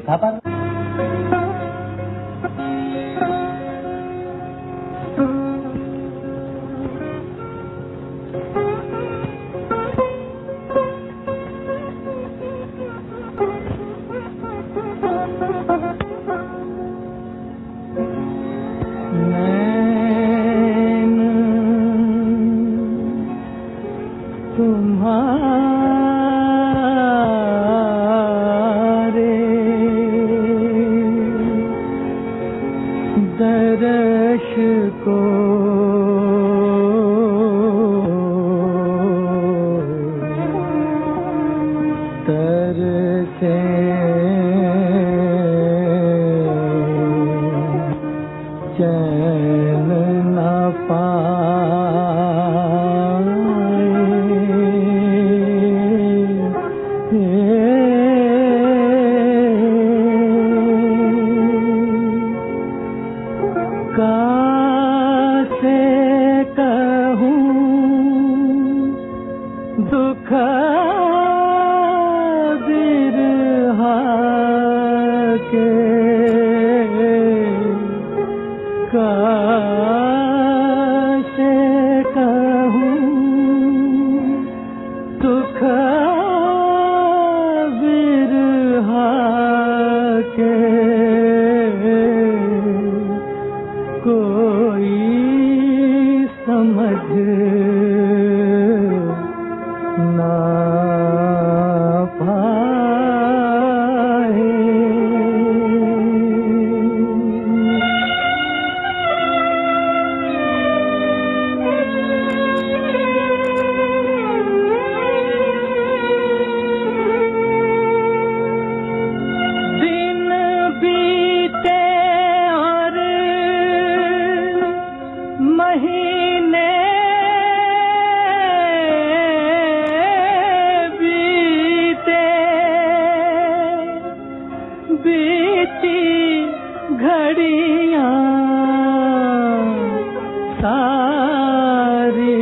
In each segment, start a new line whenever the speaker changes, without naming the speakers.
लिखा पर दर्श को तरसे चैन न कासे कहूँ दुख बिरहा के कासे कहूँ दुख बिरहा के कोई समझ ना पाए। दिन बीते और महीने बीते बीती घड़ियां सारी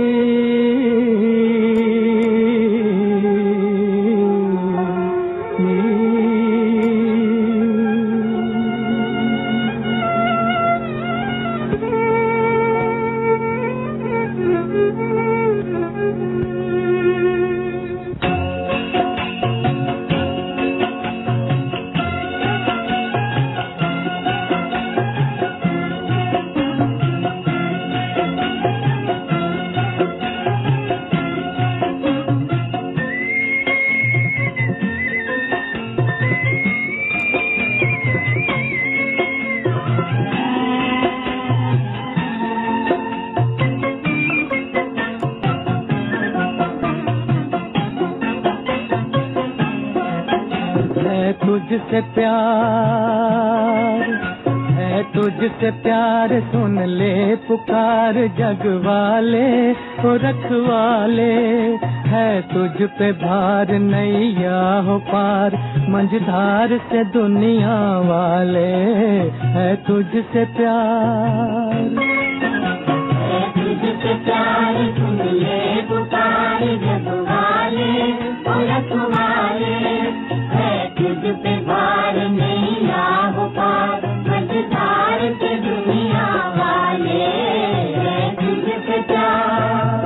तुझसे प्यार है, तुझसे प्यार, सुन ले पुकार जग वाले को रखवाले। है तुझ पे भार नैया हो पार, मंझधार से दुनिया वाले। है तुझसे प्यार,
है तुझसे प्यार, सुन ले पुकार जग वाले को रखवाले। तुझ पे भार नैया हो पार, मंझधार से दुनिया वाले। है तुझसे प्यार,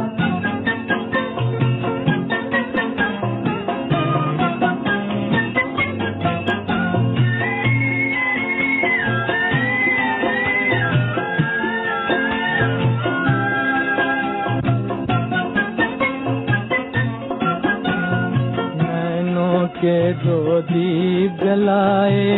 के दो दीप जलाए,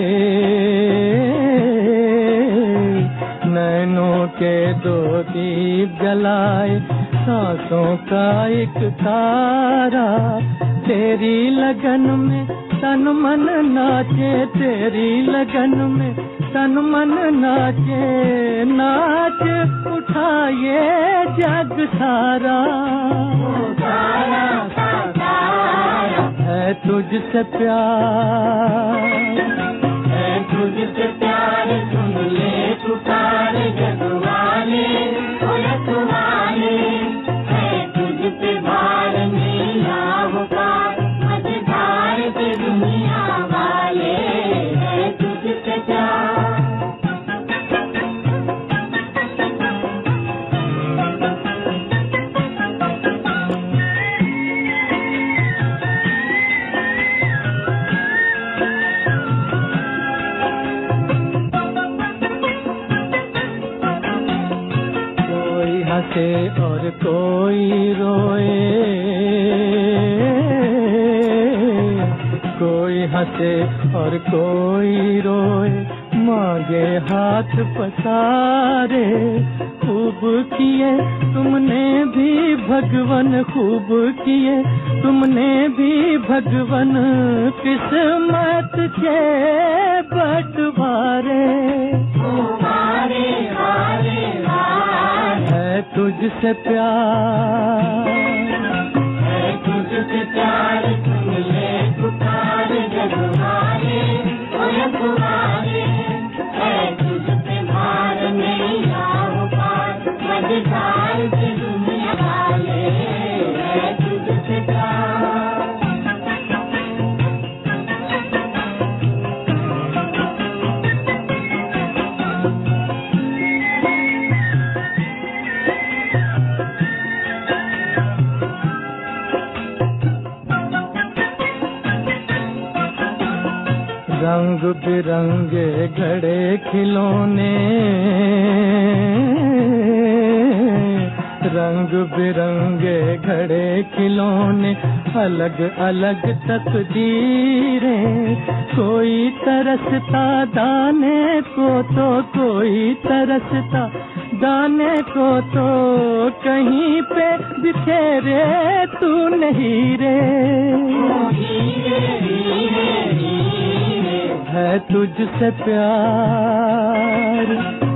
नैनों के दो दीप जलाए, सांसों का एक तारा। तेरी लगन में तन मन नाचे, तेरी लगन में तन मन नाचे। नाच उठा ये जग सारा, है तुझसे प्यार,
है तुझसे प्यार, सुन ले पुकार जग वाले को रखवाले। है तुझ पे भार नैया हो पार, मंझधार से दुनिया वाले।
कोई हंसे और कोई रोए, मांगे हाथ पसारे। खूब किए तुमने भी भगवन, खूब किए तुमने भी भगवन, किस्मत के बंटवारे। है तुझसे प्यार,
है तुझसे प्यार, सुन ले पुकार जगवाले, ओए पुकारे। है तुझसे भार नहीं आओ पार, मझधार से दुनिया वाले। है तुझसे प्यार।
रंग बिरंगे घड़े खिलौने, रंग बिरंगे घड़े खिलौने, अलग अलग तकदीरें। कोई तरसता दाने को तो, कोई तरसता दाने को तो, कहीं पे बिखेरे तू नहीं रे। है तुझसे प्यार,